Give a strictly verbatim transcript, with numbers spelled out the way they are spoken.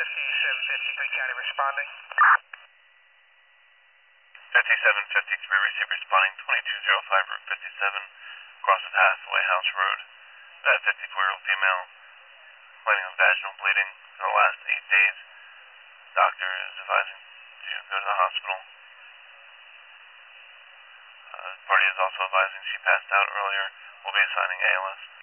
fifty-seven fifty-three County responding. fifty-seven fifty-three, receive responding twenty-two oh five Route fifty-seven, across the Hathaway House Road. That fifty-four-year-old female complaining of vaginal bleeding for the last eight days. Doctor is advising to go to the hospital. Uh, the party is also advising she passed out earlier. We'll be assigning A L S.